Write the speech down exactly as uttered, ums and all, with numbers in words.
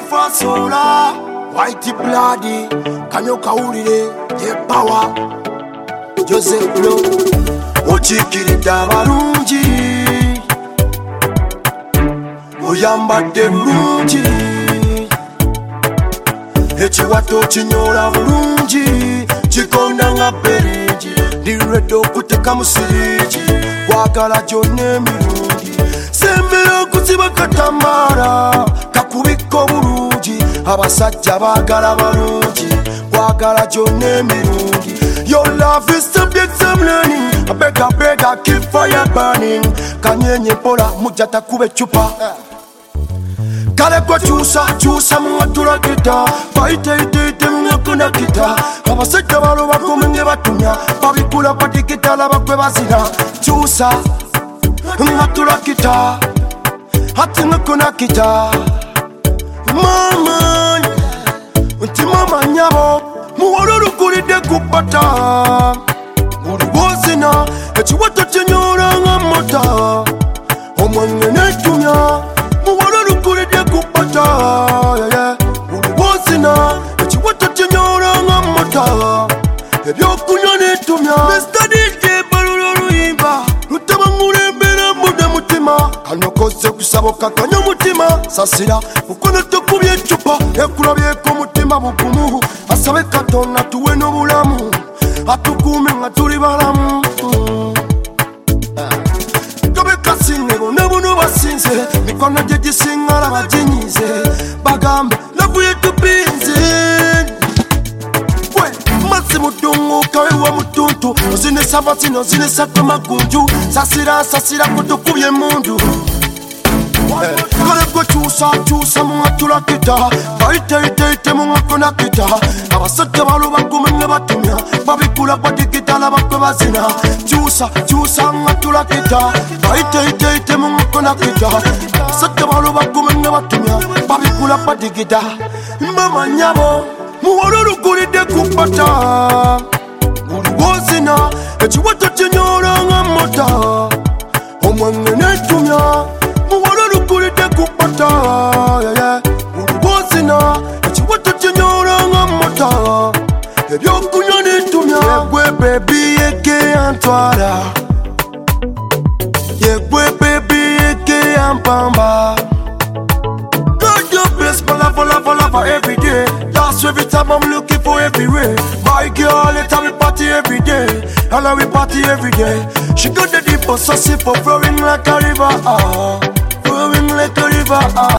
Fasola, white bloody, Kanyoka Ulide, the power, Joseph Blow, Ochikirida Barunji, Oyamba de Burunji, Echiwato Chinyora Burunji, Chikondanga Beriji, Diredo Kuteka Musiriji, Wakala Jone Mirundi, Sembero Kutsiba Katamara, Kakubiko Buruji, Abasajja Bagala Barunji, Wakala Jone Mirundi. Your love is subject of learning. I beg, I beg, I keep fire burning. Kanyenye pola, mujata kube chupa. Kale kwa chusa, chusa mga tura kita. Paite ite ite mga kuna kita. Abasajja balo bako menge batunya. Babikula pati kita la bakwe bazina. Chusa, mga tura kita. Hati nga kuna kita. Mama, unti mama nyabo. Muwaruru kuride kupata. Muri wozina, echiwata chenyora nga mota. Omwange netumya. Muwaruru kuride kupata. Muri wozina, echiwata chenyora nga mota. Ebyo kunya netumya. Mister D J balulu imba. Rutaba ngurembera muda mutima. Kanokoze kusaboka kanya mutima. Sasira, mukono tukubye chupa. Ekulabye ko mutima bugumu. Asabe Katonda tuwe n'obulamu atukuume nga tuli balamu. Tobe kasinge bonna buno basinze mikono gye gisingala baginyize bagambe lavu yetupinze we masi mudunguka wewa mutuntu ozinesa basino ozinesa kwe magunju sasira sasira kutukubye mundu. Kale kwa chusa chusa mga tulakita Baite ite ite mga kuna kita Abasajja balo bakumenge batumya Babikula kwa dikita la bakwe bazina. Chusa chusa mga tulakita Baite ite ite mga kuna kita Abasajja balo bakumenge batumya Babikula kwa dikita. Mama nyabo muwaruru kuride kupata. Muri wozina echiwata chenyora nga mota. Omwange netumya muwaruru kuride kupata. Urubozina echiwata chenyora nga mota. Ebyo kunya netumya. Yegwe baby yege antwala. Yegwe baby yege ampamba. God your best for love, for love, for love for every day. That's every time I'm looking for every way. My girl, let her we party every day. And we party every day. She got the deep for saucy for flowing like a river. Ah. Flowing like a river, ah.